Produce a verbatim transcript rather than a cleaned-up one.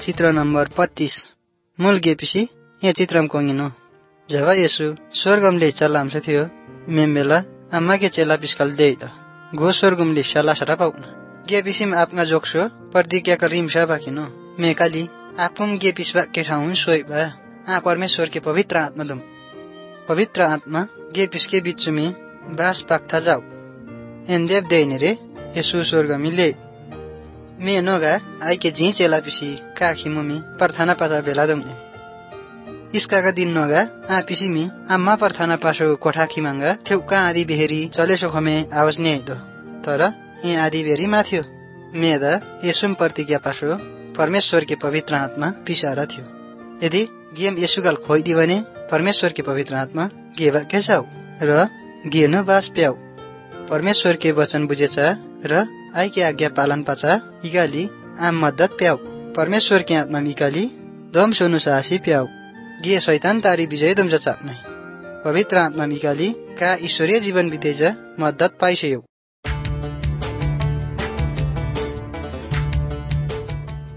चित्र नम्बर पच्चीस मूल गेपिसी या चित्रम कोंगिनो जब येसु स्वर्गमले चलामसे थियो मेमेला अम्मा के चेला पिस्कल देइदा गो स्वर्गमले सला सरा पाउन गेपिसिम आपना जोक्सो प्रतिज्ञा का रिमसा बाकिनो मेकाली आपुम गेपिसबा के ठाउँ सोइबा आ परमेश्वर के पवित्र आत्मा दम पवित्र आत्मा गेपिस के बीच में बास पाक्था जाऊ एन्देव देने रे येसु स्वर्गमिले मे नोगा आई के जी चेला पिसी काखी मम्मी प्रार्थना पासा बेला दमने इसका का दिन नोगा आ पिसी मी अम्मा प्रार्थना पासो कोठाखी मांगा थेउका आदि बेहेरी चले सोखमे आवाज नै आइदो तर ए आदि बेरी माथ्यो मेदा यसुम प्रतिज्ञा पासो परमेश्वर के पवित्र आत्मा पिसारा थियो यदि गेम यसुगल खोइदी भने परमेश्वर के पवित्र आत्मा गेवा के जाऊ र गेनो बास प्याउ परमेश्वर के वचन बुझेचा र आई के आज्ञा पालन पाचा इकाली आम मद्दत प्याउ परमेश्वर के आत्मा इकाली दम सोनु साहसी प्याउ गे शैतान तारी विजय दम जचाप्नै पवित्र आत्मा इकाली का ईश्वरीय जीवन बितेजा मद्दत पाइसयो।